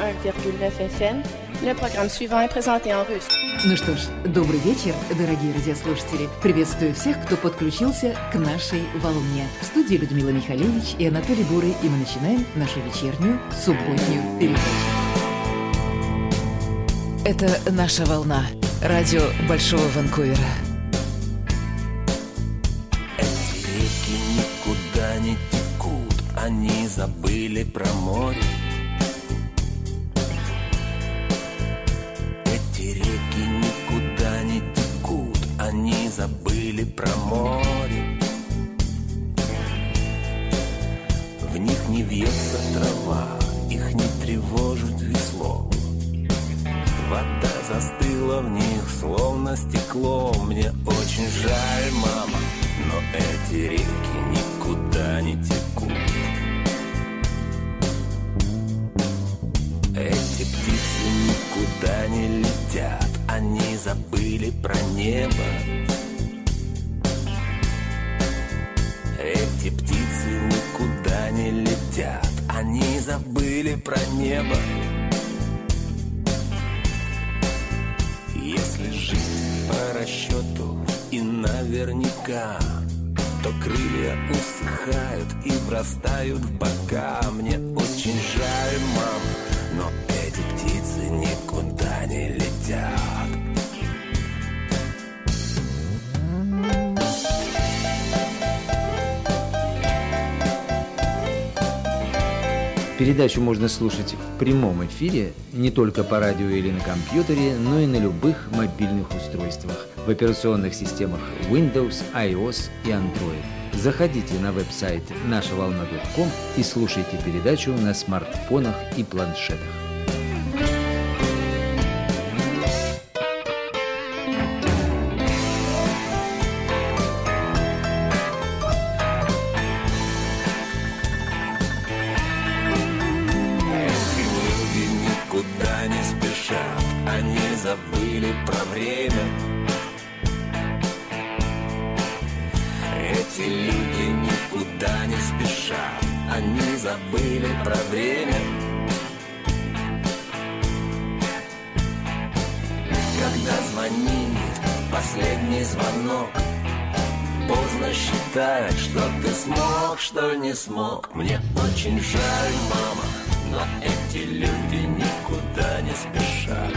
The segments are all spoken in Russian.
105,9 FM. Le programme suivant est présenté en russe. Ну что ж, добрый вечер, дорогие радиослушатели. Приветствую всех, кто подключился к нашей волне. В студии Людмила Михалевич и Анатолий Бурый, и мы начинаем нашу вечернюю субботнюю передачу. Это наша волна. Радио Большого Ванкувера. Эти реки никуда не текут, они забыли про море. Эти реки никуда не текут, они забыли про море. В них не вьется трава, их не тревожит весло. Вода застыла в них, словно стекло. Мне очень жаль, мама, но эти реки никуда не текут. Эти птицы никуда не летят, они забыли про небо. Эти птицы никуда не летят, они забыли про небо. Если жить по расчету и наверняка, то крылья усыхают и врастают в бока. Мне очень жаль, мам, но эти птицы никуда не летят. Передачу можно слушать в прямом эфире не только по радио или на компьютере, но и на любых мобильных устройствах в операционных системах Windows, iOS и Android. Заходите на веб-сайт нашаволна.com и слушайте передачу на смартфонах и планшетах. Забыли про время. Эти люди никуда не спешат, они забыли про время. Когда звонит последний звонок, поздно считать, что ты смог, что не смог. Мне очень жаль, мама, но эти люди никуда не спешат.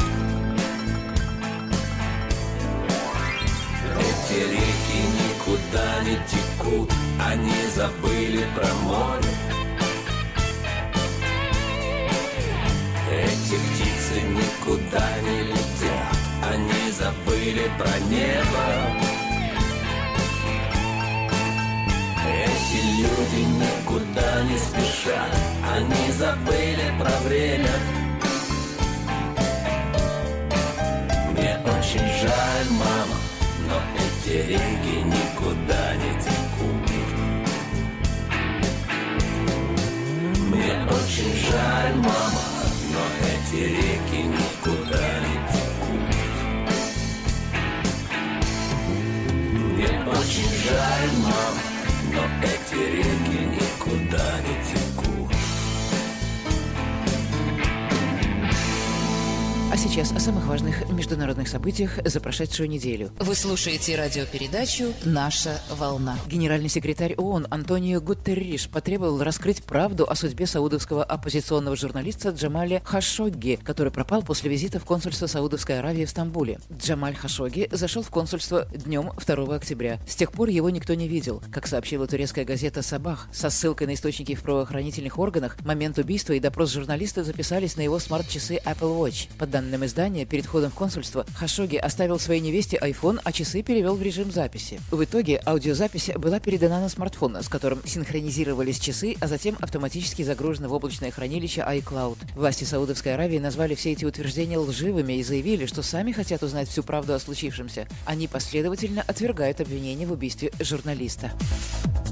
Эти реки никуда не текут, они забыли про море. Эти птицы никуда не летят, они забыли про небо. Эти люди никуда не спешат, они забыли про время. Мне очень жаль, мама, но эти реки никуда не текут. Мне очень жаль, мама, но эти реки никуда не текут. Мне очень жаль, мама, но эти реки никуда не текут. А сейчас о самых важных международных событиях за прошедшую неделю. Вы слушаете радиопередачу «Наша волна». Генеральный секретарь ООН Антонио Гутерриш потребовал раскрыть правду о судьбе саудовского оппозиционного журналиста Джамаля Хашогги, который пропал после визита в консульство Саудовской Аравии в Стамбуле. Джамаль Хашогги зашел в консульство днем 2 октября. С тех пор его никто не видел. Как сообщила турецкая газета «Сабах», со ссылкой на источники в правоохранительных органах, момент убийства и допрос журналиста записались на его смарт-часы Apple Watch. По данным издания, перед входом в консульство Хашогги оставил своей невесте iPhone, а часы перевел в режим записи. В итоге аудиозапись была передана на смартфон, с которым синхронизировались часы, а затем автоматически загружена в облачное хранилище iCloud. Власти Саудовской Аравии назвали все эти утверждения лживыми и заявили, что сами хотят узнать всю правду о случившемся. Они последовательно отвергают обвинения в убийстве журналиста.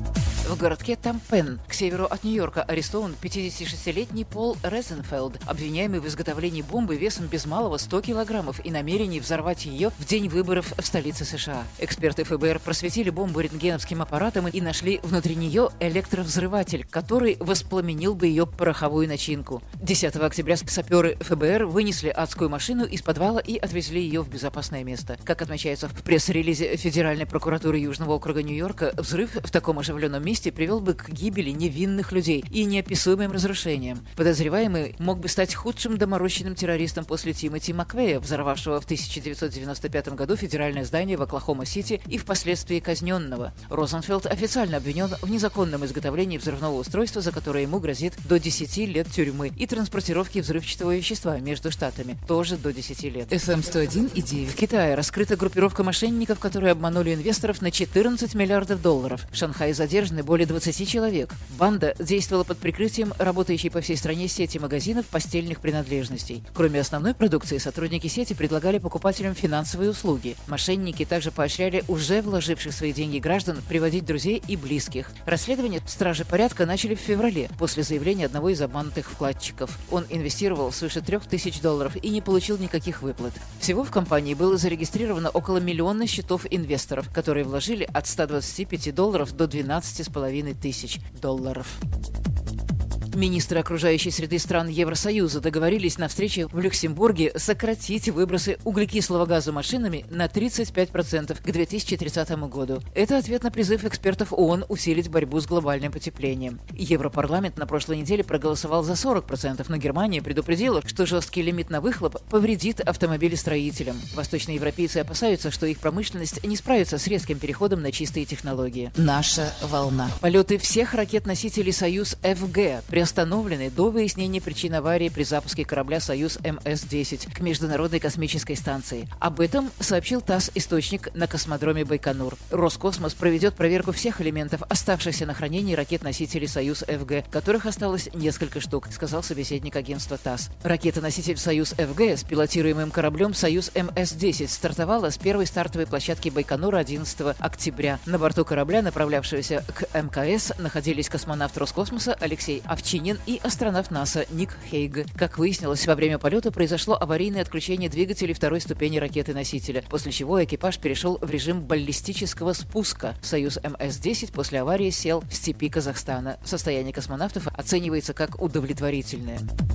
В городке Тампен, к северу от Нью-Йорка, арестован 56-летний Пол Розенфелд, обвиняемый в изготовлении бомбы весом без малого 100 килограммов и намерении взорвать ее в день выборов в столице США. Эксперты ФБР просветили бомбу рентгеновским аппаратом и нашли внутри нее электровзрыватель, который воспламенил бы ее пороховую начинку. 10 октября саперы ФБР вынесли адскую машину из подвала и отвезли ее в безопасное место. Как отмечается в пресс-релизе Федеральной прокуратуры Южного округа Нью-Йорка, взрыв в таком оживленном месте привел бы к гибели невинных людей и неописуемым разрушениям. Подозреваемый мог бы стать худшим доморощенным террористом после Тимоти Маквея, взорвавшего в 1995 году федеральное здание в Оклахома-Сити и впоследствии казненного. Розенфелд официально обвинен в незаконном изготовлении взрывного устройства, за которое ему грозит до 10 лет тюрьмы, и транспортировки взрывчатого вещества между штатами, тоже до 10 лет. FM 101,9. В Китае раскрыта группировка мошенников, которые обманули инвесторов на $14 миллиардов. В Шанхае задержаны более 20 человек. Банда действовала под прикрытием работающей по всей стране сети магазинов постельных принадлежностей. Кроме основной продукции, сотрудники сети предлагали покупателям финансовые услуги. Мошенники также поощряли уже вложивших свои деньги граждан приводить друзей и близких. Расследование стражи порядка начали в феврале, после заявления одного из обманутых вкладчиков. Он инвестировал свыше $3000 и не получил никаких выплат. Всего в компании было зарегистрировано около миллиона счетов инвесторов, которые вложили от $125 до $12,5 тысяч. Министры окружающей среды стран Евросоюза договорились на встрече в Люксембурге сократить выбросы углекислого газа машинами на 35% к 2030 году. Это ответ на призыв экспертов ООН усилить борьбу с глобальным потеплением. Европарламент на прошлой неделе проголосовал за 40%, но Германия предупредила, что жесткий лимит на выхлоп повредит автомобилестроителям. Восточноевропейцы опасаются, что их промышленность не справится с резким переходом на чистые технологии. Наша волна. Полеты всех ракет-носителей «Союз-ФГ» приостановлены до выяснения причин аварии при запуске корабля «Союз МС-10» к Международной космической станции. Об этом сообщил ТАСС-источник на космодроме Байконур. Роскосмос проведет проверку всех элементов, оставшихся на хранении ракет-носителей «Союз-ФГ», которых осталось несколько штук, сказал собеседник агентства ТАСС. Ракета-носитель «Союз-ФГ» с пилотируемым кораблем «Союз МС-10» стартовала с первой стартовой площадки Байконура 11 октября. На борту корабля, направлявшегося к МКС, находились космонавт Роскосмоса Алексей Овчинин и астронавт НАСА Ник Хейг. Как выяснилось, во время полета произошло аварийное отключение двигателей второй ступени ракеты-носителя, после чего экипаж перешел в режим баллистического спуска. «Союз МС-10» после аварии сел в степи Казахстана. Состояние космонавтов оценивается как удовлетворительное.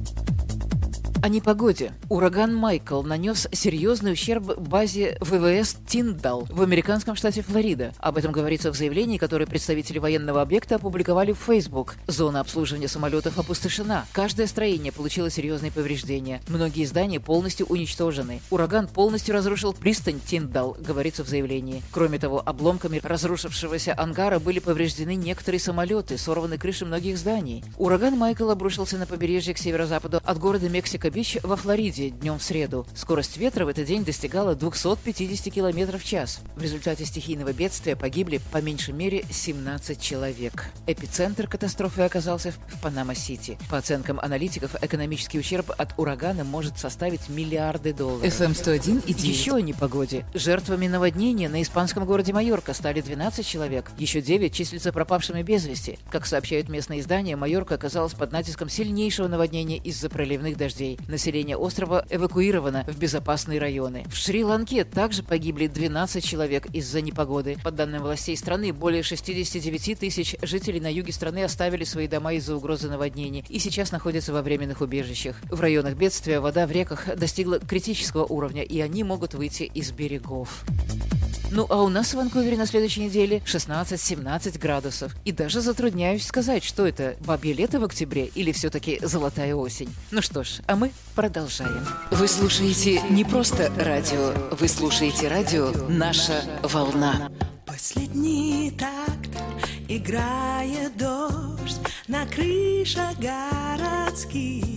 О непогоде. Ураган Майкл нанес серьезный ущерб базе ВВС Тиндал в американском штате Флорида. Об этом говорится в заявлении, которое представители военного объекта опубликовали в Facebook. Зона обслуживания самолетов опустошена. Каждое строение получило серьезные повреждения. Многие здания полностью уничтожены. Ураган полностью разрушил пристань Тиндал, говорится в заявлении. Кроме того, обломками разрушившегося ангара были повреждены некоторые самолеты, сорваны крыши многих зданий. Ураган Майкл обрушился на побережье к северо-западу от города Мексика-Бич во Флориде днем в среду. Скорость ветра в этот день достигала 250 км в час. В результате стихийного бедствия погибли по меньшей мере 17 человек. Эпицентр катастрофы оказался в Панама-Сити. По оценкам аналитиков, экономический ущерб от урагана может составить миллиарды долларов. FM 101,9. Еще о непогоде. Жертвами наводнения на испанском городе Майорка стали 12 человек. Еще 9 числятся пропавшими без вести. Как сообщают местные издания, Майорка оказалась под натиском сильнейшего наводнения из-за проливных дождей. Население острова эвакуировано в безопасные районы. В Шри-Ланке также погибли 12 человек из-за непогоды. По данным властей страны, более 69 тысяч жителей на юге страны оставили свои дома из-за угрозы наводнений и сейчас находятся во временных убежищах. В районах бедствия вода в реках достигла критического уровня, и они могут выйти из берегов. Ну а у нас в Ванкувере на следующей неделе 16-17 градусов. И даже затрудняюсь сказать, что это, бабье лето в октябре или все-таки золотая осень. Ну что ж, а мы продолжаем. Вы слушаете не просто радио, вы слушаете радио «Наша волна». Последний такт играет дождь на крышах городских.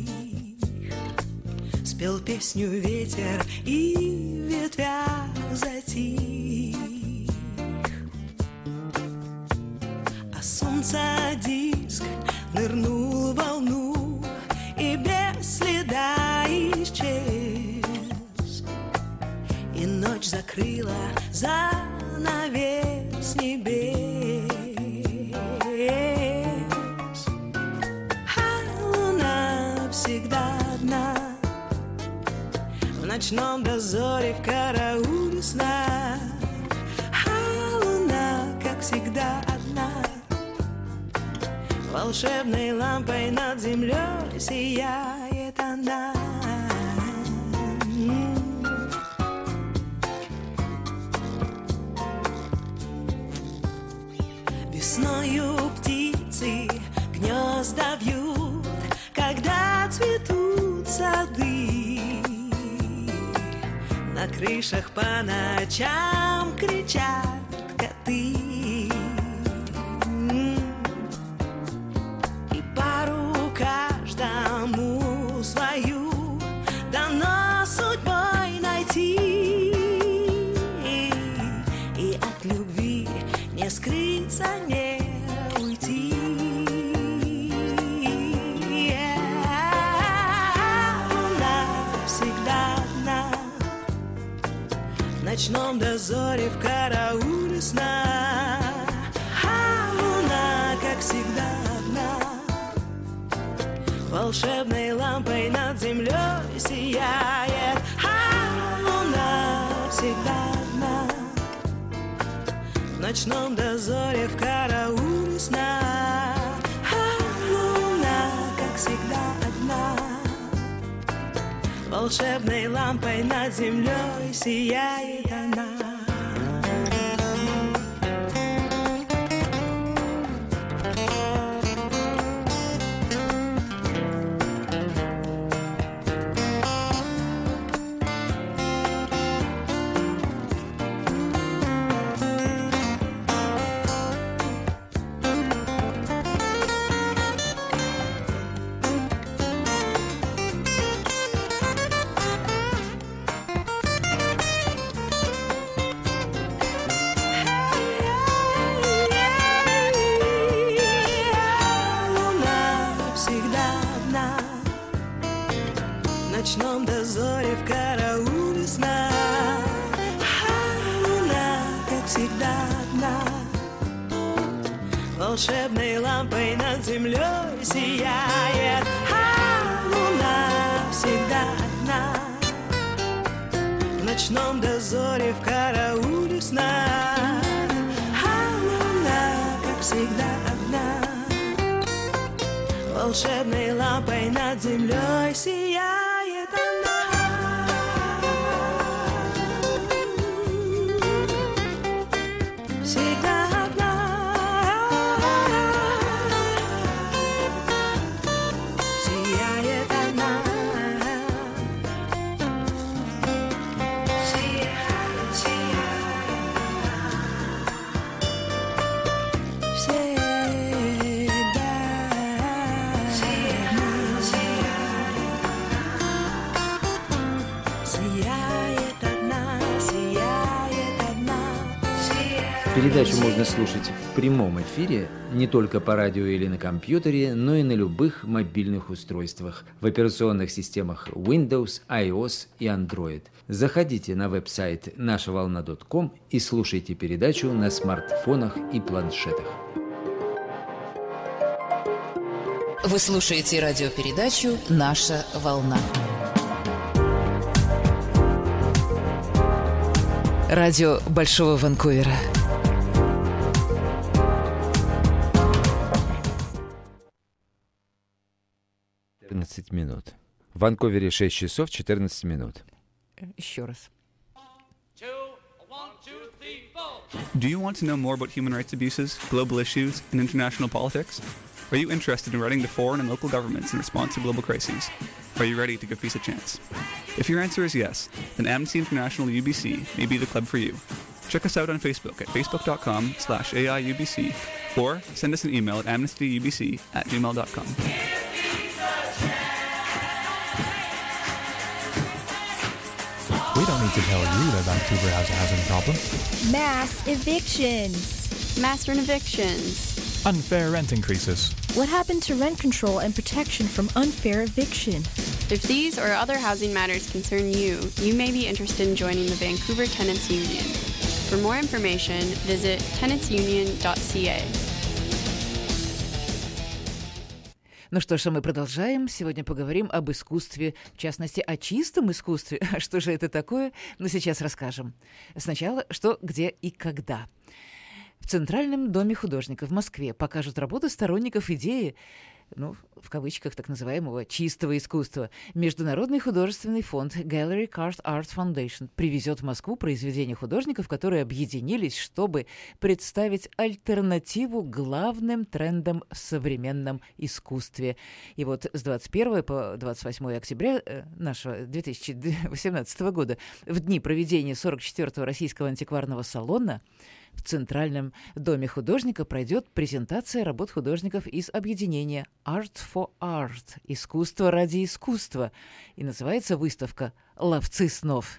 Спел песню ветер и в ветвях затих. А солнце диск нырнул в волну и без следа исчез. И ночь закрыла занавес небес. ночном дозоре в карауле сна. А луна, как всегда, одна, волшебной лампой над землей сияет она. Весною птицы гнезда вьют, когда цветут сады. На крышах по ночам кричат коты. И пару каждому свою дано судьбой найти. И от любви не скрыться, не уйти. Луна всегда одна, в ночном дозоре в карауле сна. А луна, как всегда, одна, волшебной лампой над землей сияет. А луна всегда одна, в ночном дозоре в карауле сна. А луна, как всегда, одна, волшебной лампой над землей сияет она. В ночном дозоре в карауле сна. А луна, как всегда, одна, волшебной лампой над землей сияет. А луна всегда одна, в ночном дозоре в карауле сна. А луна, как всегда, одна, волшебной лампой над землей сияет она. Всегда одна, сияет она. Сияет, сияет она. Всегда. Передачу можно слушать в прямом эфире не только по радио или на компьютере, но и на любых мобильных устройствах в операционных системах Windows, iOS и Android. Заходите на веб-сайт нашаволна.com и слушайте передачу на смартфонах и планшетах. Вы слушаете радиопередачу «Наша волна». Радио Большого Ванкувера. Минут. В Ванкувере 6 часов 14 минут. Еще раз. Do you want to know more about human rights abuses, global issues, and international politics? Are you interested in writing to foreign and local governments in response to global crises? Are you ready to give peace a chance? If your answer is yes, then Amnesty International UBC may be the club for you. Check us out on Facebook at facebook.com/AIUBC or send us an email at amnestyubc@gmail.com. We don't need to tell you that Vancouver has a housing problem. Mass evictions. Mass evictions. Unfair rent increases. What happened to rent control and protection from unfair eviction? If these or other housing matters concern you, you may be interested in joining the Vancouver Tenants Union. For more information, visit tenantsunion.ca. Ну что ж, а мы продолжаем. Сегодня поговорим об искусстве, в частности, о чистом искусстве. А что же это такое? Ну, сейчас расскажем. Сначала, что, где и когда. В Центральном доме художников в Москве покажут работы сторонников идеи, ну, в кавычках, так называемого «чистого искусства». Международный художественный фонд Gallery Card Art Foundation привезет в Москву произведения художников, которые объединились, чтобы представить альтернативу главным трендам в современном искусстве. И вот с 21 по 28 октября нашего 2018 года, в дни проведения 44-го Российского антикварного салона, в Центральном доме художника пройдет презентация работ художников из объединения Art for Art – «Искусство ради искусства». И называется выставка «Ловцы снов».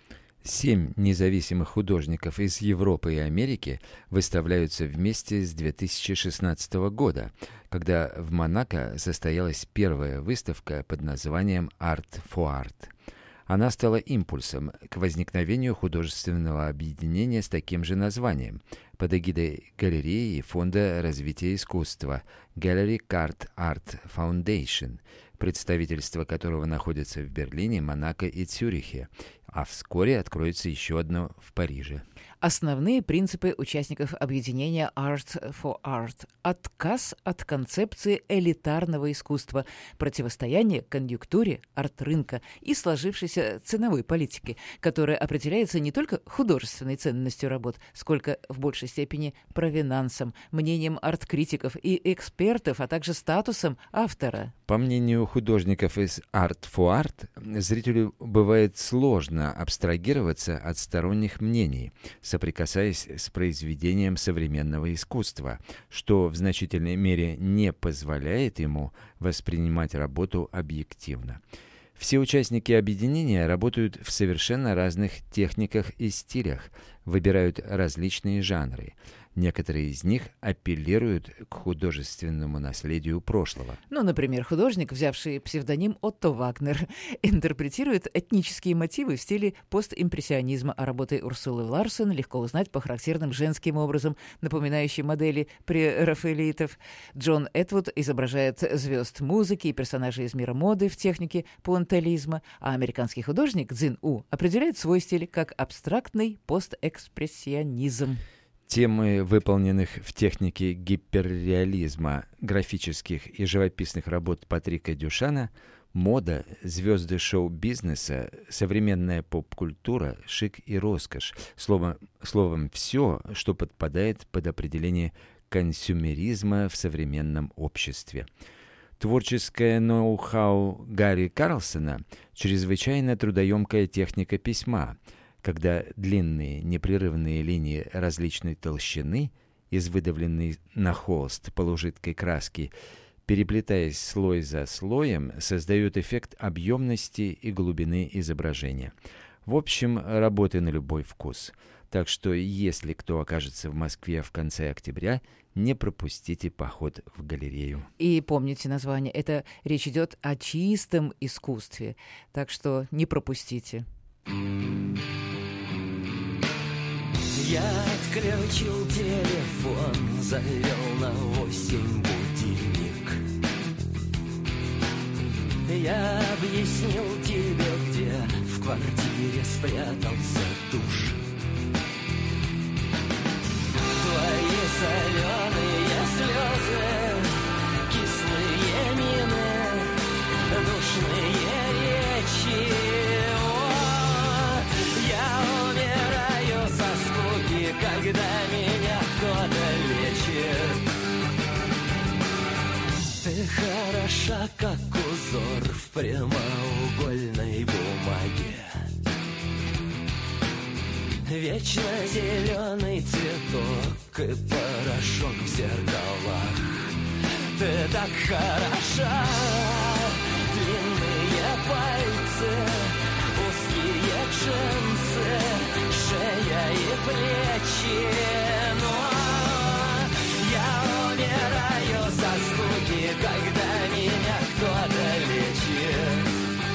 7 независимых художников из Европы и Америки выставляются вместе с 2016 года, когда в Монако состоялась первая выставка под названием Art for Art. Она стала импульсом к возникновению художественного объединения с таким же названием под эгидой галереи и Фонда развития искусства Gallery Card Art Foundation, представительство которого находится в Берлине, Монако и Цюрихе, а вскоре откроется еще одно в Париже. Основные принципы участников объединения Art for Art – отказ от концепции элитарного искусства, противостояние конъюнктуре арт-рынка и сложившейся ценовой политики, которая определяется не только художественной ценностью работ, сколько в большей степени провинансом, мнением арт-критиков и экспертов, а также статусом автора. По мнению художников из Art for Art, зрителю бывает сложно абстрагироваться от сторонних мнений, соприкасаясь с произведением современного искусства, что в значительной мере не позволяет ему воспринимать работу объективно. Все участники объединения работают в совершенно разных техниках и стилях, выбирают различные жанры. Некоторые из них апеллируют к художественному наследию прошлого. Ну, например, художник, взявший псевдоним Отто Вагнер, интерпретирует этнические мотивы в стиле постимпрессионизма, а работы Урсулы Ларсен легко узнать по характерным женским образам, напоминающим модели прерафаэлитов. Джон Этвуд изображает звезд музыки и персонажей из мира моды в технике пуантилизма, а американский художник Цзин У определяет свой стиль как абстрактный постэкспрессионизм. Темы, выполненных в технике гиперреализма, графических и живописных работ Патрика Дюшана, мода, звезды шоу-бизнеса, современная поп-культура, шик и роскошь. Словом, все, что подпадает под определение консюмеризма в современном обществе. Творческое ноу-хау Гарри Карлсона – чрезвычайно трудоемкая техника письма, когда длинные непрерывные линии различной толщины из выдавленной на холст полужидкой краски, переплетаясь слой за слоем, создают эффект объемности и глубины изображения. В общем, работы на любой вкус. Так что, если кто окажется в Москве в конце октября, не пропустите поход в галерею. И помните название, это речь идет о чистом искусстве, так что не пропустите. Я отключил телефон, завел на 8 будильник. Я объяснил тебе, где в квартире спрятался душ. Твои соленые слезы, кислые мины, душные речи. Когда меня кто-то лечит, ты хороша, как узор в прямоугольной бумаге. Вечно зеленый цветок и порошок в зеркалах. Ты так хороша, длинные пальцы, узкие джинсы, шея и плечи. Но я умираю со скуки, когда меня кто-то лечит.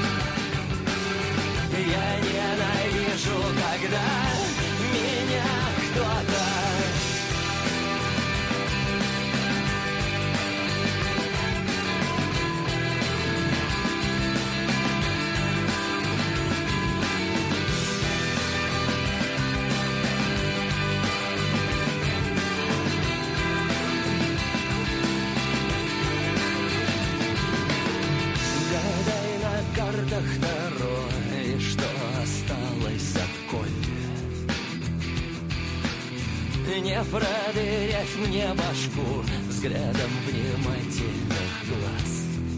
Я ненавижу, когда меня кто-то. не продырять мне башку взглядом внимательных глаз.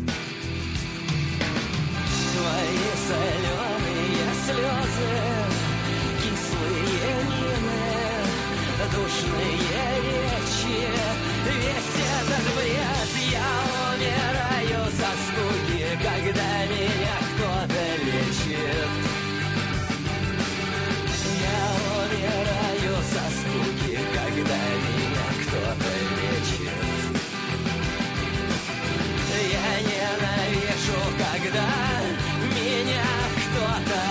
Твои соленые слезы, кислые мины, душные речи, весь этот бред, я умираю со скуки, когда меня кто-то лечит. Я умираю со скуки, когда меня кто-то лечит. Я ненавижу, когда меня кто-то.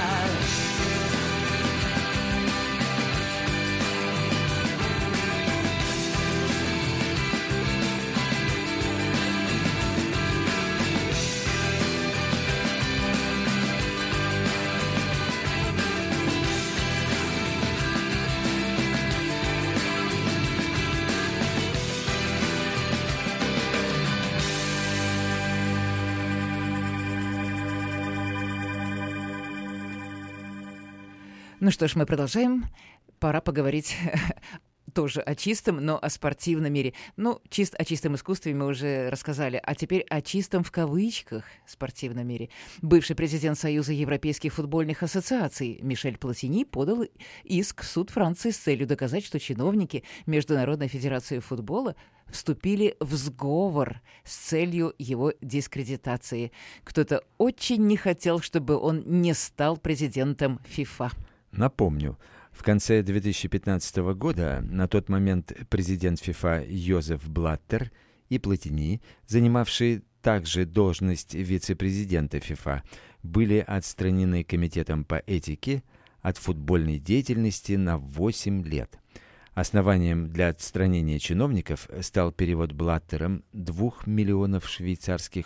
Ну что ж, мы продолжаем. Пора поговорить тоже о чистом, но о спортивном мире. Ну, о чистом искусстве мы уже рассказали, а теперь о чистом в кавычках спортивном мире. Бывший президент Союза Европейских футбольных ассоциаций Мишель Платини подал иск в суд Франции с целью доказать, что чиновники Международной федерации футбола вступили в сговор с целью его дискредитации. Кто-то очень не хотел, чтобы он не стал президентом ФИФА. Напомню, в конце 2015 года на тот момент президент ФИФА Йозеф Блаттер и Платини, занимавшие также должность вице-президента ФИФА, были отстранены Комитетом по этике от футбольной деятельности на 8 лет. Основанием для отстранения чиновников стал перевод Блаттером 2 миллионов швейцарских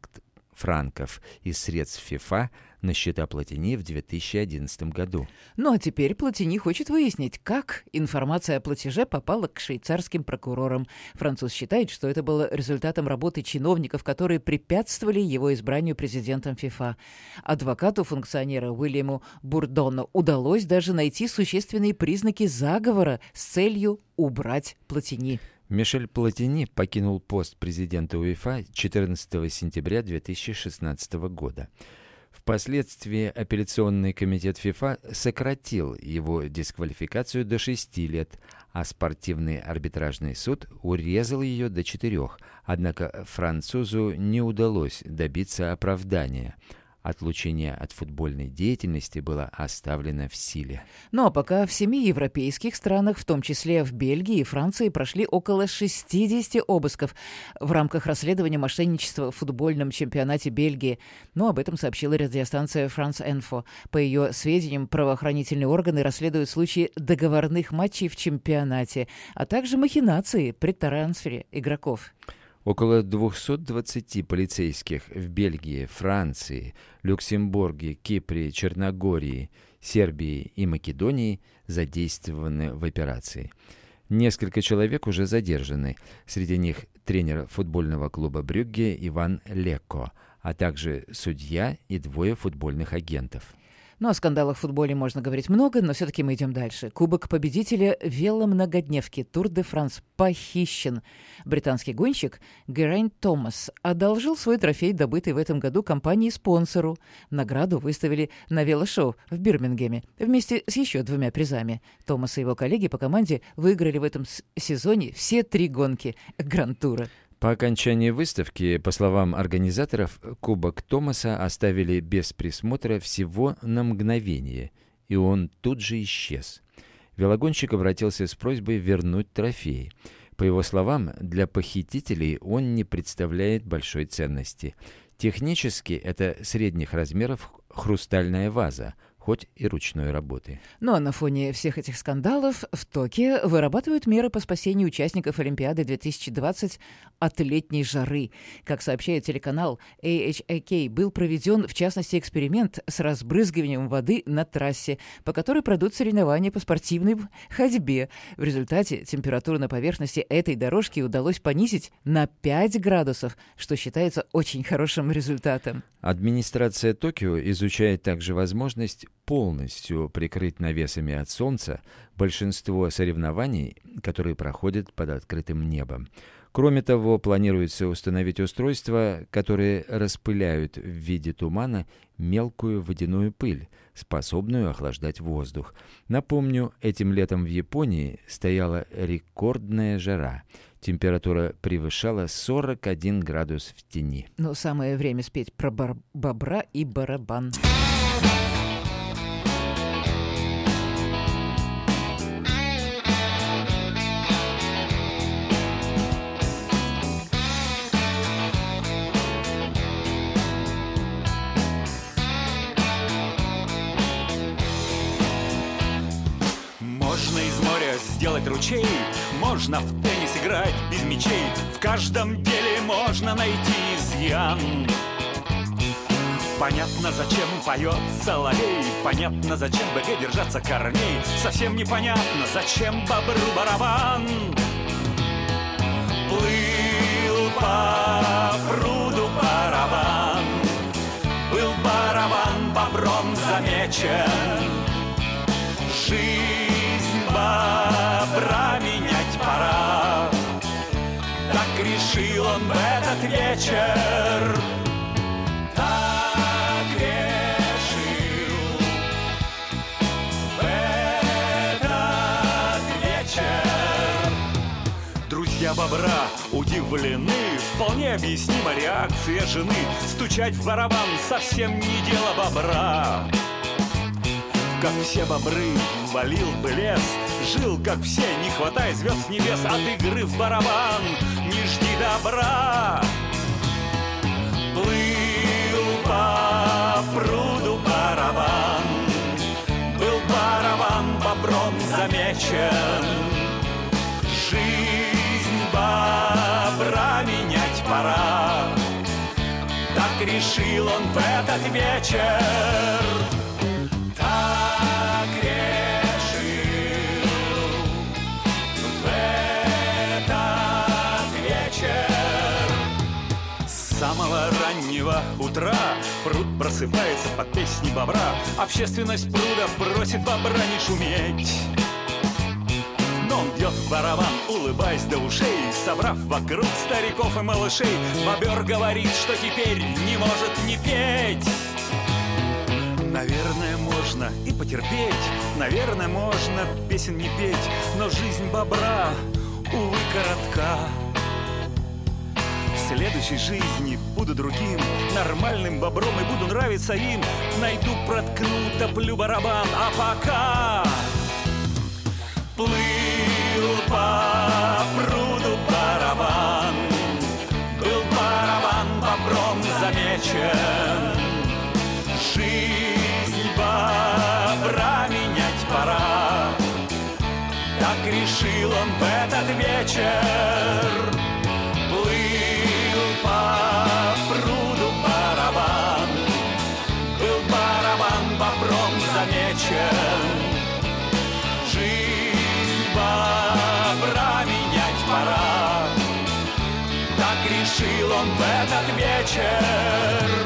франков из средств ФИФА на счета Платини в 2011 году. Ну а теперь Платини хочет выяснить, как информация о платеже попала к швейцарским прокурорам. Француз считает, что это было результатом работы чиновников, которые препятствовали его избранию президентом ФИФА. Адвокату функционера Уильяму Бурдону удалось даже найти существенные признаки заговора с целью убрать Платини. Мишель Платини покинул пост президента УЕФА 14 сентября 2016 года. Впоследствии апелляционный комитет ФИФА сократил его дисквалификацию до 6 лет, а спортивный арбитражный суд урезал ее до 4. Однако французу не удалось добиться оправдания. Отлучение от футбольной деятельности было оставлено в силе. Ну а пока в 7 европейских странах, в том числе в Бельгии и Франции, прошли около 60 обысков в рамках расследования мошенничества в футбольном чемпионате Бельгии. Ну, об этом сообщила радиостанция France Info. По ее сведениям, правоохранительные органы расследуют случаи договорных матчей в чемпионате, а также махинации при трансфере игроков. Около 220 полицейских в Бельгии, Франции, Люксембурге, Кипре, Черногории, Сербии и Македонии задействованы в операции. Несколько человек уже задержаны. Среди них тренер футбольного клуба Брюгге Иван Лекко, а также судья и 2 футбольных агентов. Ну, о скандалах в футболе можно говорить много, но все-таки мы идем дальше. Кубок победителя веломногодневки Тур де Франс похищен. Британский гонщик Гeraint Томас одолжил свой трофей, добытый в этом году компании-спонсору. Награду выставили на велошоу в Бирмингеме вместе с еще 2 призами. Томас и его коллеги по команде выиграли в этом сезоне все 3 гонки Гран-тура. По окончании выставки, по словам организаторов, кубок Томаса оставили без присмотра всего на мгновение, и он тут же исчез. Велогонщик обратился с просьбой вернуть трофей. По его словам, для похитителей он не представляет большой ценности. Технически это средних размеров хрустальная ваза, хоть и ручной работы. Ну а на фоне всех этих скандалов в Токио вырабатывают меры по спасению участников Олимпиады 2020 от летней жары. Как сообщает телеканал AHK, был проведен, в частности, эксперимент с разбрызгиванием воды на трассе, по которой пройдут соревнования по спортивной ходьбе. В результате температуру на поверхности этой дорожки удалось понизить на 5 градусов, что считается очень хорошим результатом. Администрация Токио изучает также возможность полностью прикрыть навесами от солнца большинство соревнований, которые проходят под открытым небом. Кроме того, планируется установить устройства, которые распыляют в виде тумана мелкую водяную пыль, способную охлаждать воздух. Напомню, этим летом в Японии стояла рекордная жара. Температура превышала 41 градус в тени. Но самое время спеть про бобра и барабан. Можно из моря сделать ручей, можно в теннис играть без мячей. В каждом деле можно найти изъян. Понятно, зачем поет соловей, понятно, зачем БГ держаться корней. Совсем непонятно, зачем бобру барабан. Плыл по пруду барабан, был барабан бобром замечен. Жизнь бобра менять пора, так решил он в этот вечер. Так решил в этот вечер. Друзья бобра удивлены, вполне объяснима реакция жены. Стучать в барабан совсем не дело бобра. Как все бобры, валил бы лес, жил, как все, не хватай звезд с небес. От игры в барабан не жди добра. Плыл по пруду барабан, был барабан бобром замечен. Жизнь бобра менять пора, так решил он в этот вечер. Так решил в этот вечер. С самого раннего утра пруд просыпается под песни бобра. Общественность пруда просит бобра не шуметь. Но он бьет в барабан, улыбаясь до ушей, собрав вокруг стариков и малышей. Бобер говорит, что теперь не может не петь. Наверное, можно и потерпеть, наверное, можно песен не петь, но жизнь бобра, увы, коротка. В следующей жизни буду другим, нормальным бобром, и буду нравиться им. Найду, проткну, топлю барабан, а пока плыл по пруду барабан, был барабан бобром замечен. Жизнь бобра менять пора, так решил он в этот вечер. Плыл по пруду барабан, был барабан бобром замечен. Жизнь бобра менять пора, так решил он в этот вечер.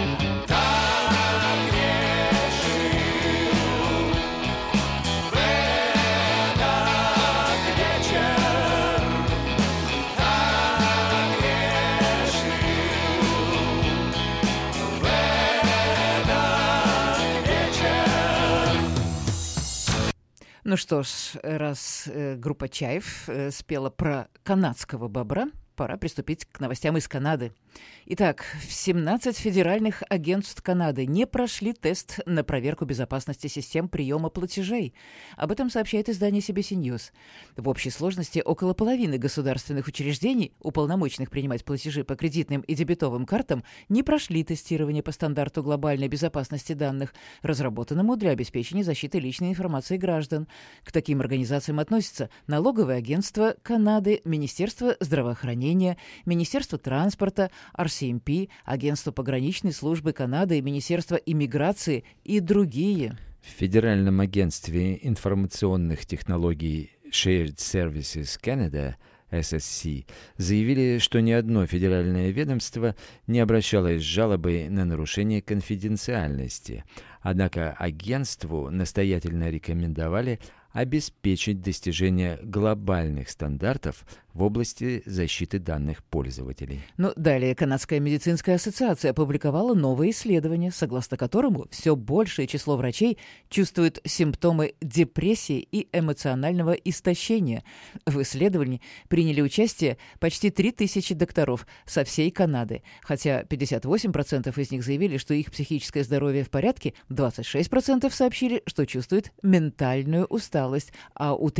Ну что ж, раз группа Чайф спела про канадского бобра, пора приступить к новостям из Канады. Итак, 17 федеральных агентств Канады не прошли тест на проверку безопасности систем приема платежей. Об этом сообщает издание CBC News. В общей сложности около половины государственных учреждений, уполномоченных принимать платежи по кредитным и дебетовым картам, не прошли тестирование по стандарту глобальной безопасности данных, разработанному для обеспечения защиты личной информации граждан. К таким организациям относятся Налоговое агентство Канады, Министерство здравоохранения, Министерство транспорта, RCMP, Агентство пограничной службы Канады, Министерство иммиграции и другие. В Федеральном агентстве информационных технологий Shared Services Canada ССС, заявили, что ни одно федеральное ведомство не обращалось с жалобой на нарушение конфиденциальности. Однако агентству настоятельно рекомендовали обеспечить достижение глобальных стандартов в области защиты данных пользователей. Далее Канадская медицинская ассоциация опубликовала новое исследование, согласно которому все большее число врачей чувствуют симптомы депрессии и эмоционального истощения. В исследовании приняли участие почти 3000 докторов со всей Канады, хотя 58% из них заявили, что их психическое здоровье в порядке, 26% сообщили, что чувствуют ментальную усталость, а у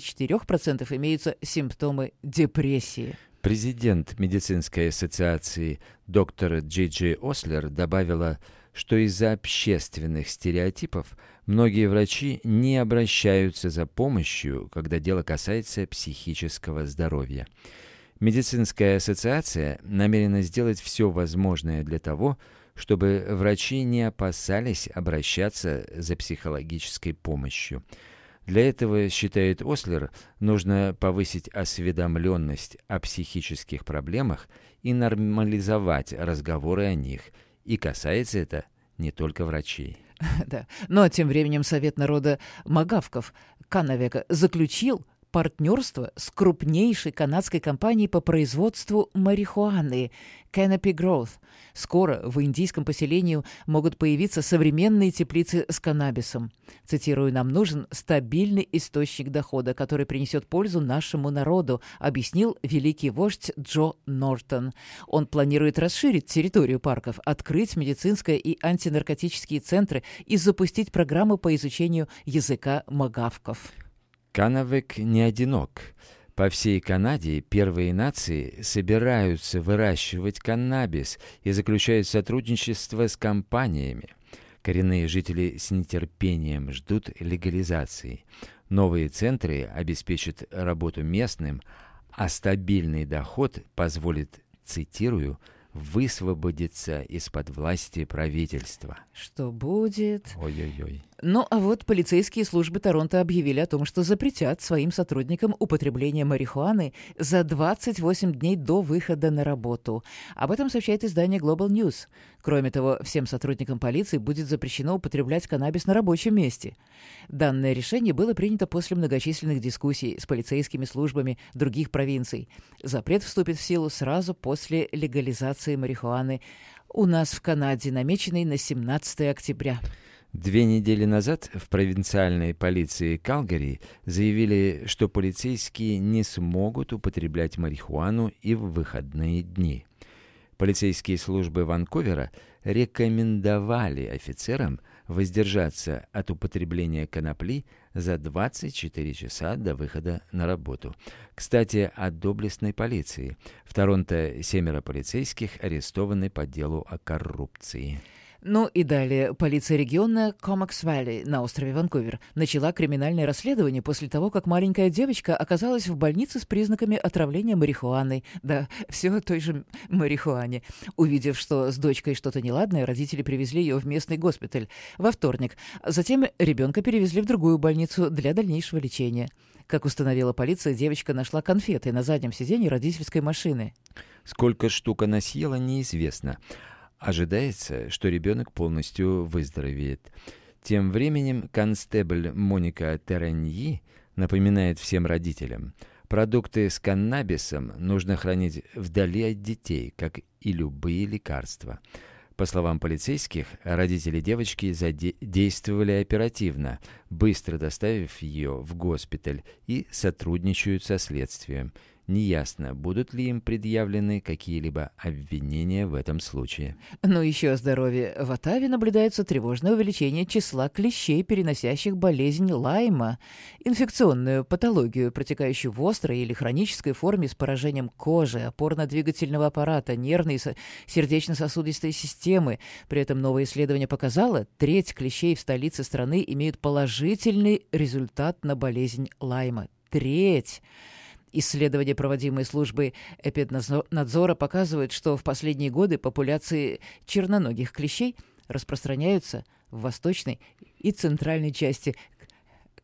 34% имеются симптомы депрессии. Президент медицинской ассоциации доктор Джей Ослер добавила, что из-за общественных стереотипов многие врачи не обращаются за помощью, когда дело касается психического здоровья. Медицинская ассоциация намерена сделать все возможное для того, чтобы врачи не опасались обращаться за психологической помощью. Для этого, считает Ослер, нужно повысить осведомленность о психических проблемах и нормализовать разговоры о них. И касается это не только врачей. Да. Но тем временем Совет народа Магавков Канавека заключил партнерство с крупнейшей канадской компанией по производству марихуаны Canopy Growth. Скоро в индийском поселении могут появиться современные теплицы с каннабисом. Цитирую, «Нам нужен стабильный источник дохода, который принесет пользу нашему народу», объяснил великий вождь Джо Нортон. Он планирует расширить территорию парков, открыть медицинское и антинаркотические центры и запустить программу по изучению языка магавков. Канавек не одинок. По всей Канаде первые нации собираются выращивать каннабис и заключают сотрудничество с компаниями. Коренные жители с нетерпением ждут легализации. Новые центры обеспечат работу местным, а стабильный доход позволит, цитирую, «высвободиться из-под власти правительства». Что будет? Ой-ой-ой. А вот полицейские службы Торонто объявили о том, что запретят своим сотрудникам употребление марихуаны за 28 дней до выхода на работу. Об этом сообщает издание Global News. Кроме того, всем сотрудникам полиции будет запрещено употреблять каннабис на рабочем месте. Данное решение было принято после многочисленных дискуссий с полицейскими службами других провинций. Запрет вступит в силу сразу после легализации марихуаны у нас в Канаде, намеченной на 17 октября. 2 недели назад в провинциальной полиции Калгари заявили, что полицейские не смогут употреблять марихуану и в выходные дни. Полицейские службы Ванкувера рекомендовали офицерам воздержаться от употребления конопли за 24 часа до выхода на работу. Кстати, о доблестной полиции. В Торонто 7 полицейских арестованы по делу о коррупции. И далее полиция региона Комакс-Валли на острове Ванкувер начала криминальное расследование после того, как маленькая девочка оказалась в больнице с признаками отравления марихуаной. Да, все о той же марихуане. Увидев, что с дочкой что-то неладное, родители привезли ее в местный госпиталь во вторник. Затем ребенка перевезли в другую больницу для дальнейшего лечения. Как установила полиция, девочка нашла конфеты на заднем сиденье родительской машины. Сколько штук она съела, неизвестно. Ожидается, что ребенок полностью выздоровеет. Тем временем констебль Моника Тереньи напоминает всем родителям, продукты с каннабисом нужно хранить вдали от детей, как и любые лекарства. По словам полицейских, родители девочки действовали оперативно, быстро доставив ее в госпиталь, и сотрудничают со следствием. Неясно, будут ли им предъявлены какие-либо обвинения в этом случае. Еще о здоровье. В Оттаве наблюдается тревожное увеличение числа клещей, переносящих болезнь Лайма, инфекционную патологию, протекающую в острой или хронической форме с поражением кожи, опорно-двигательного аппарата, нервной и сердечно-сосудистой системы. При этом новое исследование показало, треть клещей в столице страны имеют положительный результат на болезнь Лайма. Треть! Исследования, проводимые службой эпиднадзора, показывают, что в последние годы популяции черноногих клещей распространяются в восточной и центральной части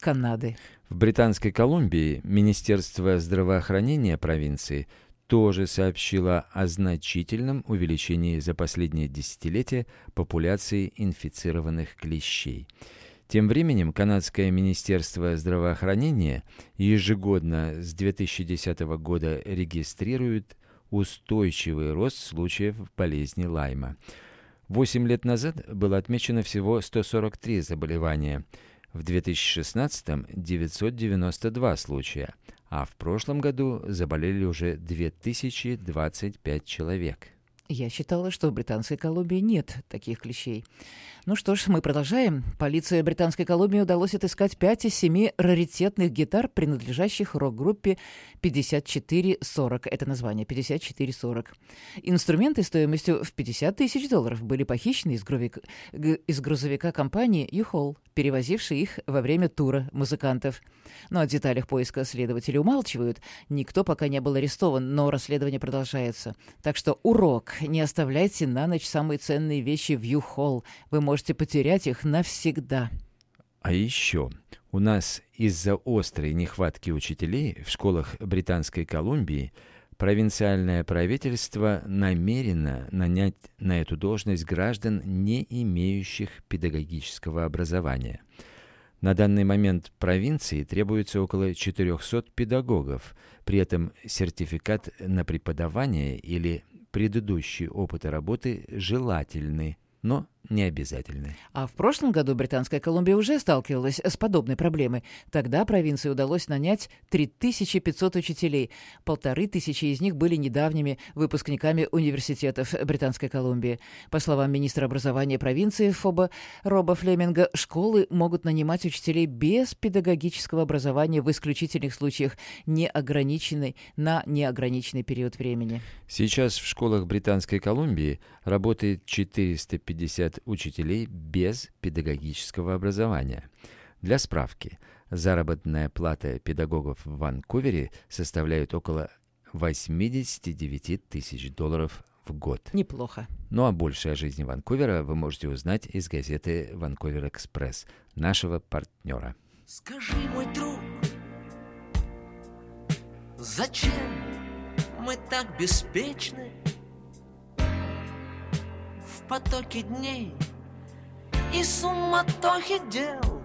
Канады. В Британской Колумбии Министерство здравоохранения провинции тоже сообщило о значительном увеличении за последние десятилетия популяции инфицированных клещей. Тем временем канадское Министерство здравоохранения ежегодно с 2010 года регистрирует устойчивый рост случаев болезни Лайма. 8 лет назад было отмечено всего 143 заболевания, в 2016-м 992 случая, а в прошлом году заболели уже 2025 человек. Я считала, что в Британской Колумбии нет таких клещей. Ну что ж, мы продолжаем. Полиции Британской Колумбии удалось отыскать 5 из 7 раритетных гитар, принадлежащих рок-группе 5440. Это название 5440. Инструменты стоимостью в $50 тысяч были похищены из грузовика компании U-Haul, перевозившей их во время тура музыкантов. Но о деталях поиска следователи умалчивают. Никто пока не был арестован, но расследование продолжается. Так что урок: не оставляйте на ночь самые ценные вещи в U-Haul. Вы можете потерять их навсегда. А еще у нас из-за острой нехватки учителей в школах Британской Колумбии провинциальное правительство намерено нанять на эту должность граждан, не имеющих педагогического образования. На данный момент провинции требуется около 400 педагогов, при этом сертификат на преподавание или предыдущий опыт работы желательны, но не обязательны. А в прошлом году Британская Колумбия уже сталкивалась с подобной проблемой. Тогда провинции удалось нанять 3500 учителей. 1500 из них были недавними выпускниками университетов Британской Колумбии. По словам министра образования провинции Роба Флеминга, школы могут нанимать учителей без педагогического образования в исключительных случаях, на неограниченный период времени. Сейчас в школах Британской Колумбии работает 450 учителей без педагогического образования. Для справки, заработная плата педагогов в Ванкувере составляет около $89 тысяч в год. Неплохо. Ну а больше о жизни Ванкувера вы можете узнать из газеты «Ванкувер Экспресс», нашего партнера. Скажи, мой друг, зачем мы так беспечны в потоке дней и суматохе дел?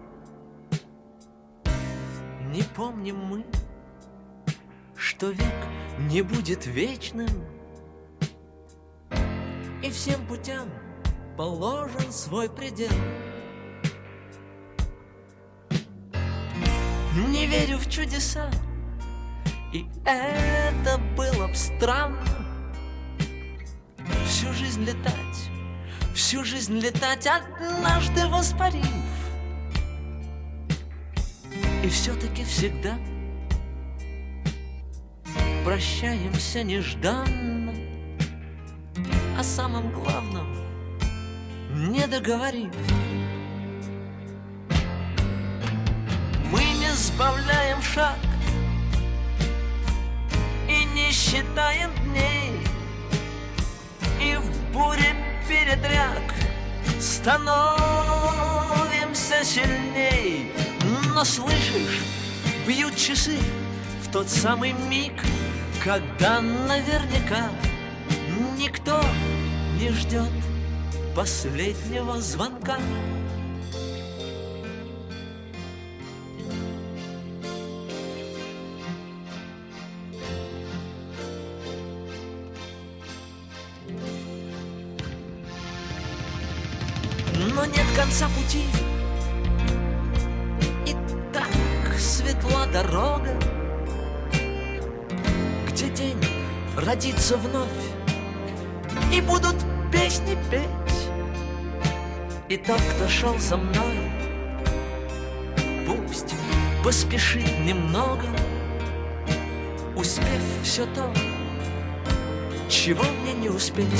Не помним мы, что век не будет вечным, и всем путям положен свой предел. Не верю в чудеса, и это было б странно. Всю жизнь летать, однажды воспарив. И все-таки всегда прощаемся нежданно, о самом главном не договорив. Мы не сбавляем шаг и не считаем дней, и в буре передряг становимся сильней. Но слышишь, бьют часы в тот самый миг, когда наверняка никто не ждет последнего звонка. Но нет конца пути, и так светла дорога, где день родится вновь, и будут песни петь. И тот, кто шел со мной, пусть поспешит немного, успев все то, чего мне не успеть.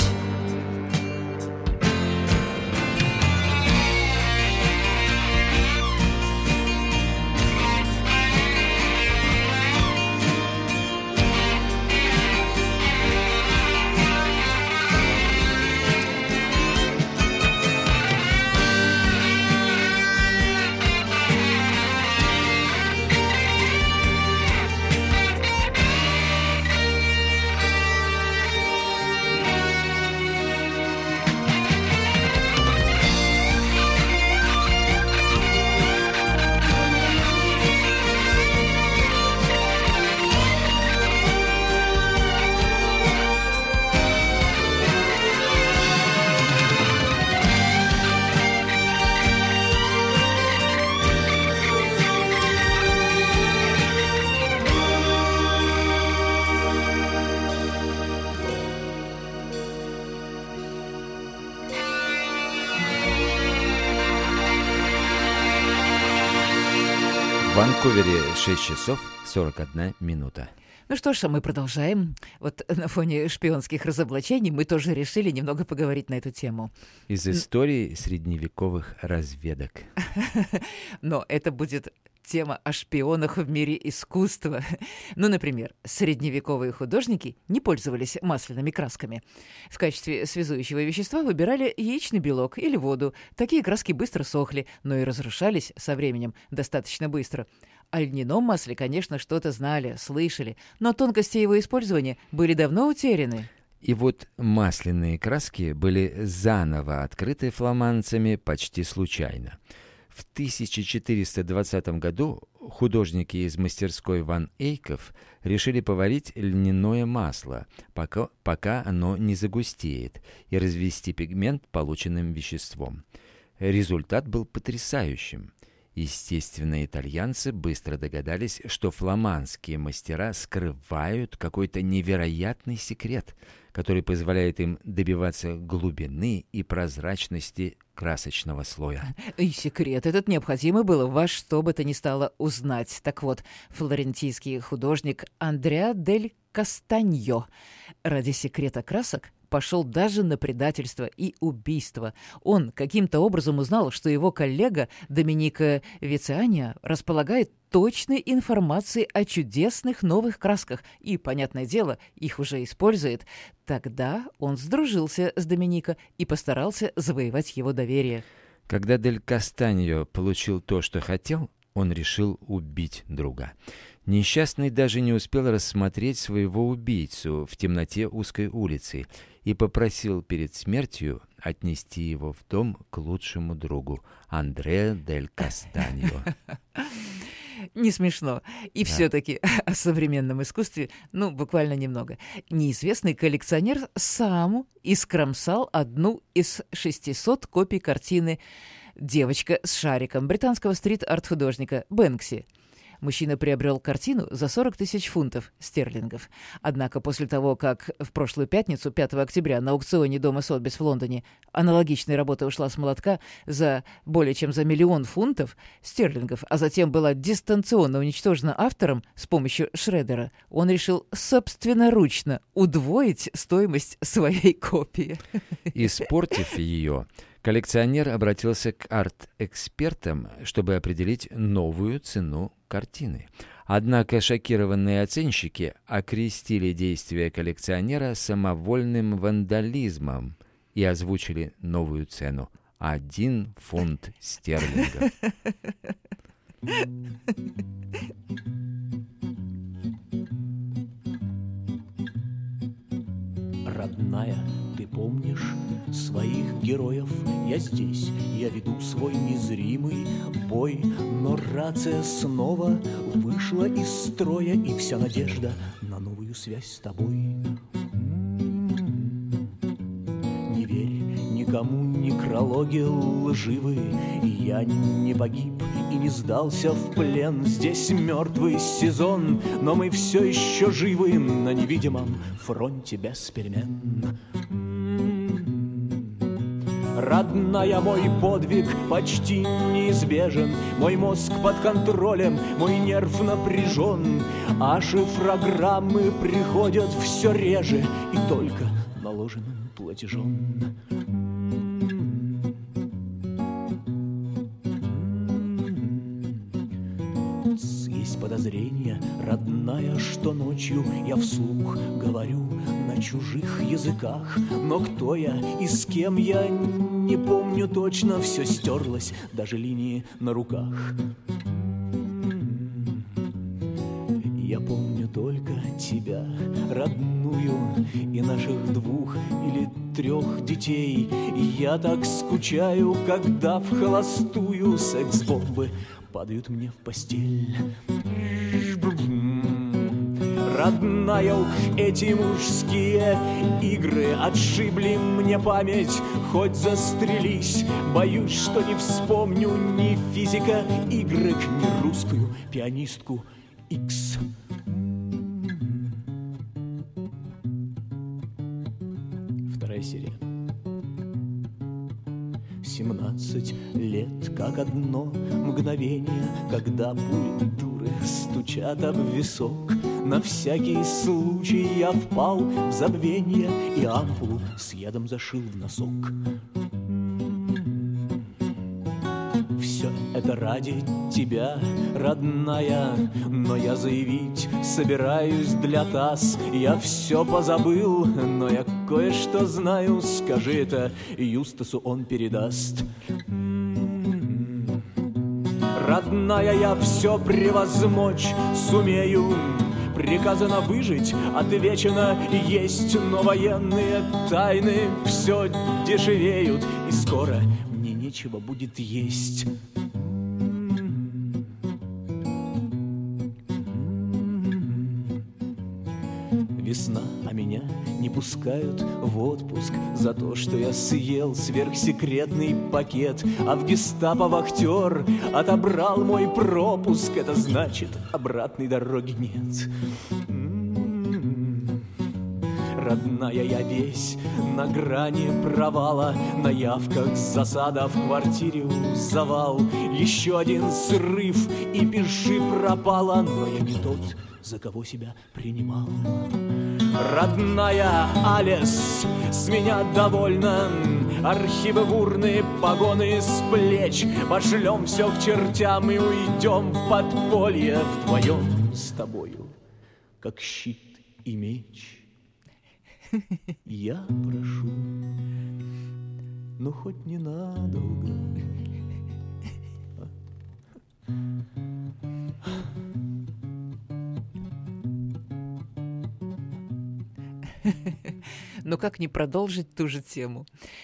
Ванкувере 6 часов 41 минута. Ну что ж, а мы продолжаем. Вот на фоне шпионских разоблачений мы тоже решили немного поговорить на эту тему. Из истории средневековых разведок. Но это будет тема о шпионах в мире искусства. Ну, например, средневековые художники не пользовались масляными красками. В качестве связующего вещества выбирали яичный белок или воду. Такие краски быстро сохли, но и разрушались со временем достаточно быстро. О льняном масле, конечно, что-то знали, слышали, но тонкости его использования были давно утеряны. И вот масляные краски были заново открыты фламандцами почти случайно. В 1420 году художники из мастерской Ван Эйков решили поварить льняное масло, пока оно не загустеет, и развести пигмент полученным веществом. Результат был потрясающим. Естественно, итальянцы быстро догадались, что фламандские мастера скрывают какой-то невероятный секрет, который позволяет им добиваться глубины и прозрачности красочного слоя. И секрет этот необходимо было во что бы то ни стало узнать. Так вот, флорентийский художник Андреа дель Кастаньо ради секрета красок пошел даже на предательство и убийство. Он каким-то образом узнал, что его коллега Доминика Вициани располагает точной информацией о чудесных новых красках и, понятное дело, их уже использует. Тогда он сдружился с Доминика и постарался завоевать его доверие. Когда Дель Кастаньо получил то, что хотел, он решил убить друга. Несчастный даже не успел рассмотреть своего убийцу в темноте узкой улицы и попросил перед смертью отнести его в дом к лучшему другу Андреа дель Кастаньо. Не смешно. И все-таки о современном искусстве, буквально немного. Неизвестный коллекционер сам искромсал одну из 600 копий картины «Девочка с шариком» британского стрит-арт-художника Бэнкси. Мужчина приобрел картину за 40 тысяч фунтов стерлингов. Однако после того, как в прошлую пятницу, 5 октября, на аукционе дома Сотбис в Лондоне аналогичная работа ушла с молотка за более чем за 1 000 000 фунтов стерлингов, а затем была дистанционно уничтожена автором с помощью шредера, он решил собственноручно удвоить стоимость своей копии. Испортив ее, коллекционер обратился к арт-экспертам, чтобы определить новую цену картины. Однако шокированные оценщики окрестили действия коллекционера самовольным вандализмом и озвучили новую цену – 1 фунт стерлингов. Родная, ты помнишь своих героев? Я здесь, я веду свой незримый бой, но рация снова вышла из строя, и вся надежда на новую связь с тобой. Не верь никому, некрологи лживые, я не погиб и не сдался в плен. Здесь мертвый сезон, но мы все еще живы на невидимом фронте без перемен. Родная, мой подвиг почти неизбежен, мой мозг под контролем, мой нерв напряжен, а шифрограммы приходят все реже и только наложенным платежом. Есть подозрение, родная, что ночью я вслух говорю на чужих языках, но кто я и с кем я не помню точно, все стерлось, даже линии на руках. Я помню только тебя, родную, и наших 2 или 3 детей. И я так скучаю, когда в холостую секс-бомбы падают мне в постель. Родная, уж эти мужские игры отшибли мне память, хоть застрелись. Боюсь, что не вспомню ни физика Y, ни русскую пианистку X. Вторая серия. 17 лет, как одно мгновение, когда пули дуры стучат об висок. На всякий случай я впал в забвенье и ампулу с ядом зашил в носок. Все это ради тебя, родная, но я заявить собираюсь для ТАСС. Я все позабыл, но я кое-что знаю. Скажи это Юстасу, он передаст. Родная, я все превозмочь сумею. Приказано выжить, отвечено есть, но военные тайны все дешевеют, и скоро мне нечего будет есть. Весна, а меня не пускают в отпуск за то, что я съел сверхсекретный пакет, а в гестапо вахтер отобрал мой пропуск. Это значит, обратной дороги нет. Родная, я весь на грани провала, на явках засада, в квартире завал. Еще один срыв, и пиши пропала, но я не тот, за кого себя принимал. Родная, Алис, с меня довольно. Архивы в урны, погоны с плеч. Пошлем все к чертям и уйдем в подполье вдвоем с тобою, как щит и меч. Я прошу, ну хоть ненадолго. Но как не продолжить ту же тему?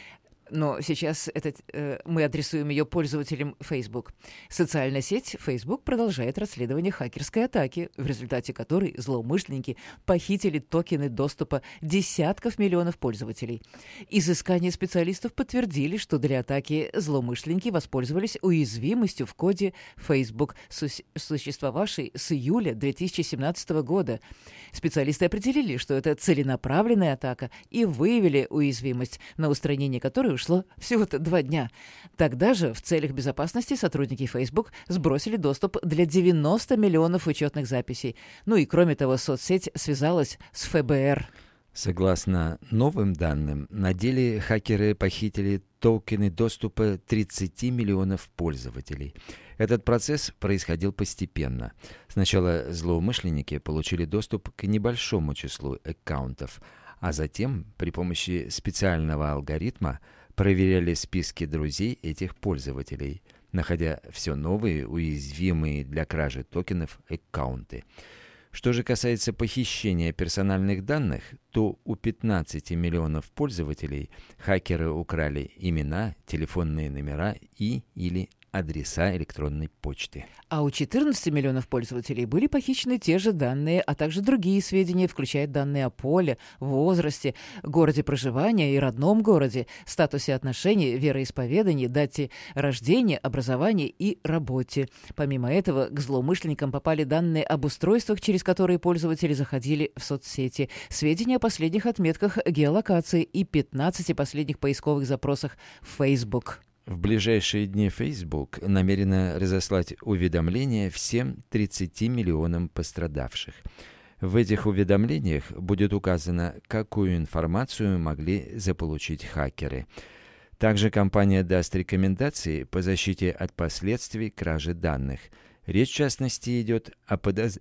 Но сейчас мы адресуем ее пользователям Facebook. Социальная сеть Facebook продолжает расследование хакерской атаки, в результате которой злоумышленники похитили токены доступа десятков миллионов пользователей. Изыскания специалистов подтвердили, что для атаки злоумышленники воспользовались уязвимостью в коде Facebook, существовавшей с июля 2017 года. Специалисты определили, что это целенаправленная атака, и выявили уязвимость, на устранение которой ушло всего-то 2 дня. Тогда же в целях безопасности сотрудники Facebook сбросили доступ для 90 миллионов учетных записей. Ну и кроме того, соцсеть связалась с ФБР. Согласно новым данным, на деле хакеры похитили токены доступа 30 миллионов пользователей. Этот процесс происходил постепенно. Сначала злоумышленники получили доступ к небольшому числу аккаунтов, а затем при помощи специального алгоритма проверяли списки друзей этих пользователей, находя все новые, уязвимые для кражи токенов аккаунты. Что же касается похищения персональных данных, то у 15 миллионов пользователей хакеры украли имена, телефонные номера или адреса электронной почты. А у 14 миллионов пользователей были похищены те же данные, а также другие сведения, включая данные о поле, возрасте, городе проживания и родном городе, статусе отношений, вероисповедании, дате рождения, образовании и работе. Помимо этого, к злоумышленникам попали данные об устройствах, через которые пользователи заходили в соцсети, сведения о последних отметках геолокации и 15 последних поисковых запросах в Facebook. В ближайшие дни Facebook намерена разослать уведомления всем 30 миллионам пострадавших. В этих уведомлениях будет указано, какую информацию могли заполучить хакеры. Также компания даст рекомендации по защите от последствий кражи данных. Речь, в частности, идет о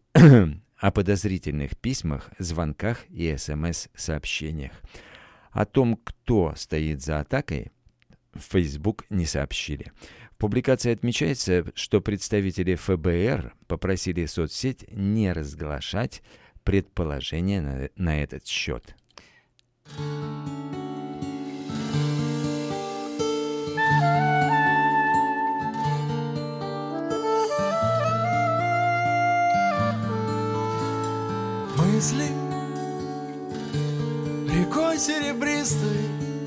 подозрительных письмах, звонках и СМС-сообщениях. О том, кто стоит за атакой, в Facebook не сообщили. В публикации отмечается, что представители ФБР попросили соцсеть не разглашать предположения на этот счет. Мысли рекой серебристой,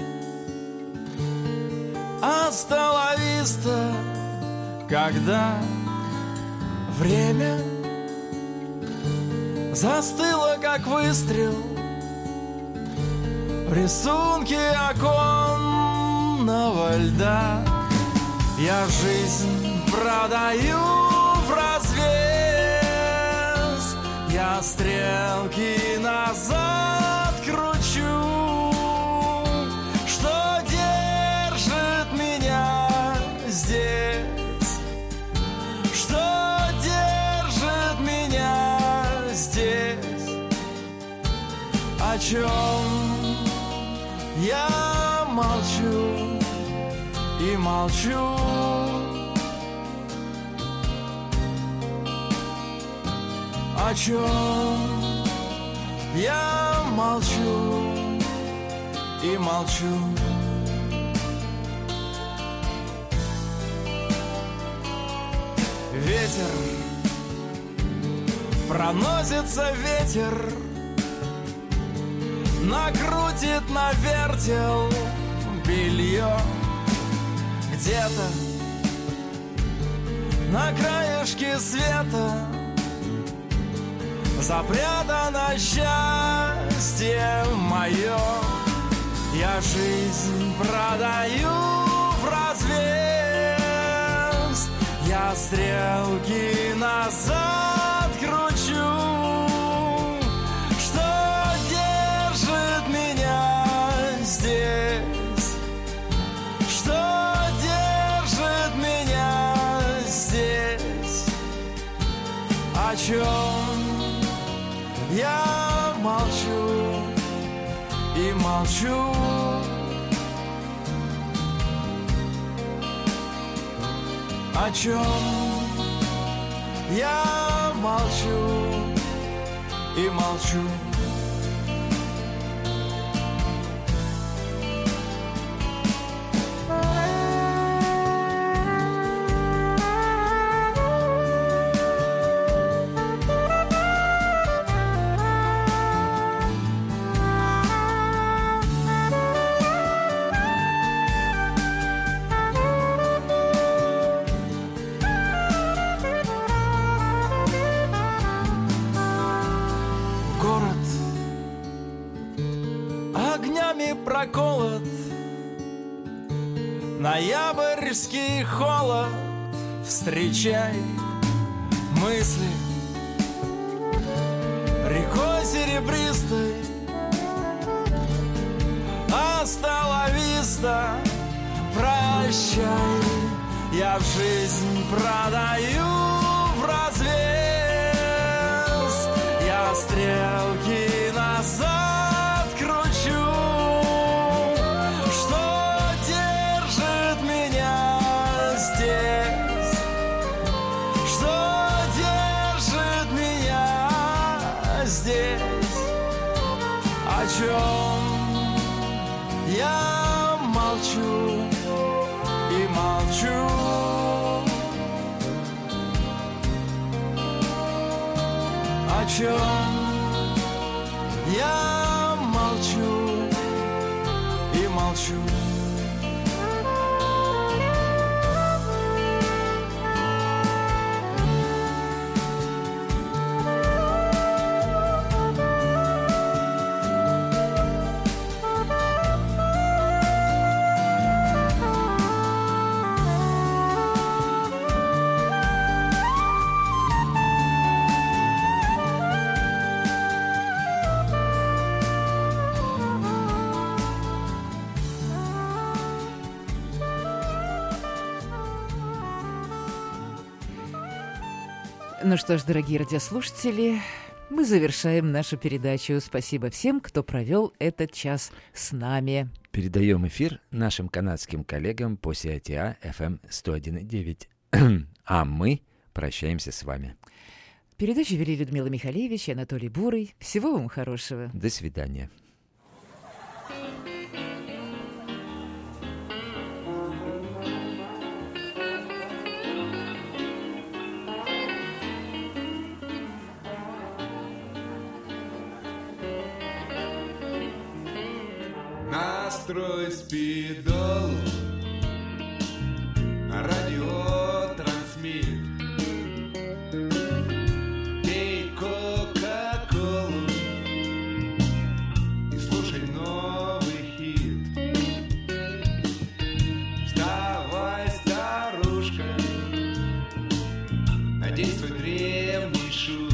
Hasta la vista, когда время застыло, как выстрел в рисунке оконного льда. Я жизнь продаю в развес, я стрелки назад кручу. Что держит меня здесь? Что держит меня здесь? О чем я молчу и молчу? О чем я молчу и молчу? Ветер, проносится ветер, накрутит на вертел белье. Где-то на краешке света запрятано счастье мое. Я жизнь продаю в развес, я стрелки назад кручу. Что держит меня здесь? Что держит меня здесь? О чем я молчу и молчу? О чем я молчу и молчу? Проколот, ноябрьский холод, встречай мысли рекой серебристой. Hasta la vista, прощай. Я в жизнь продаю в развес, я стрелки назад кручу. О чем я молчу и молчу? О чем я молчу и молчу? Ну что ж, дорогие радиослушатели, мы завершаем нашу передачу. Спасибо всем, кто провел этот час с нами. Передаем эфир нашим канадским коллегам по CITR FM 101.9. А мы прощаемся с вами. Передачу вели Людмила Михалевич и Анатолий Бурый. Всего вам хорошего. До свидания. Настрой спидол, радио трансмит, пей кока-колу и слушай новый хит. Вставай, старый. задействуй древний шуз.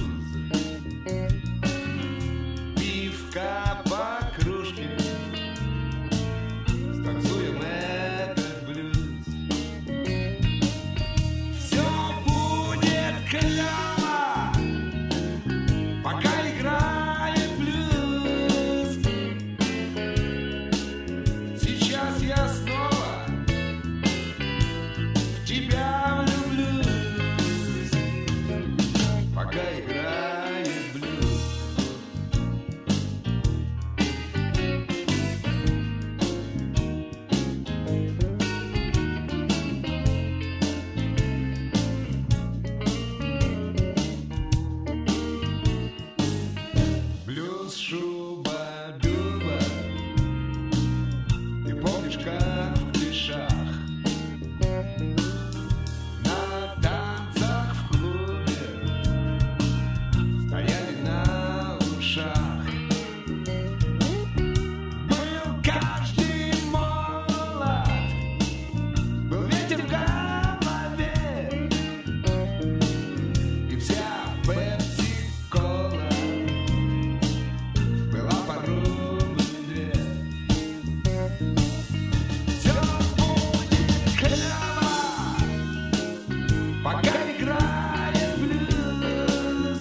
Пивка по кружке, станцуем этот блюз. Все будет клево, пока играет блюз. Сейчас я снова в тебя влюблюсь, пока играет блюз. Блюз, шуба, дуба, ты помнишь, как в клишах на танцах в клубе стояли на ушах. Был каждый молод, был ветер в голове, и вся пепси-кола была по рублю-две. Все будет клево, пока играет блюз.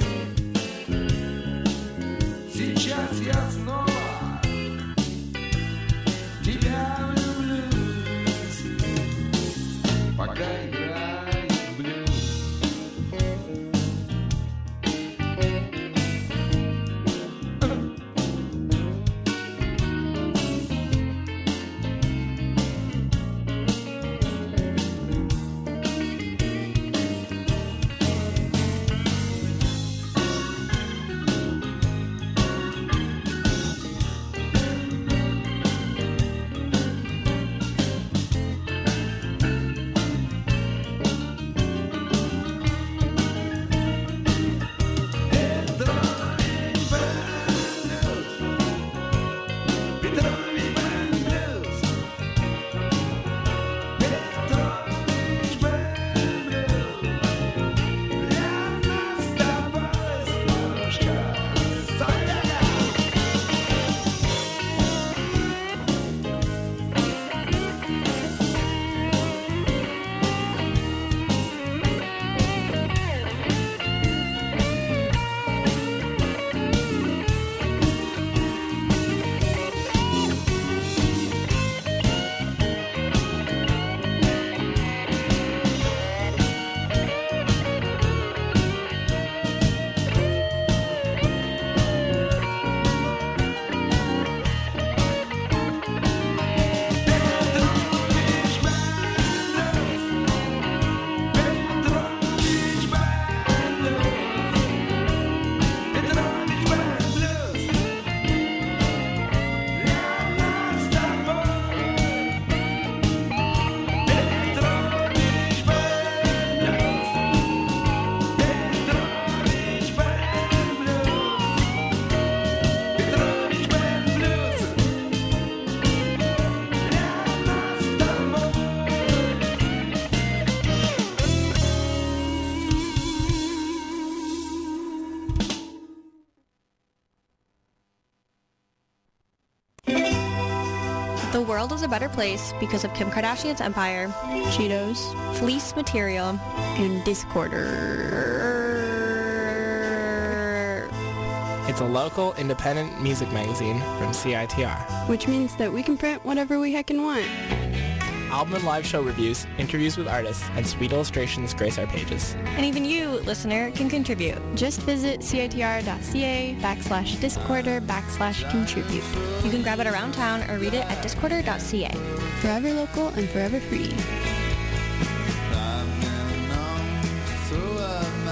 Сейчас я снова в тебя влюблюсь, пока играет блюз. The world is a better place because of Kim Kardashian's empire, Cheetos, fleece material, and Discorder. It's a local independent music magazine from CITR. Which means that we can print whatever we heckin' want. Album and live show reviews, interviews with artists, and sweet illustrations grace our pages. And even you, listener, can contribute. Just visit citr.ca/Discorder/contribute. You can grab it around town or read it at discorder.ca. Forever local and forever free.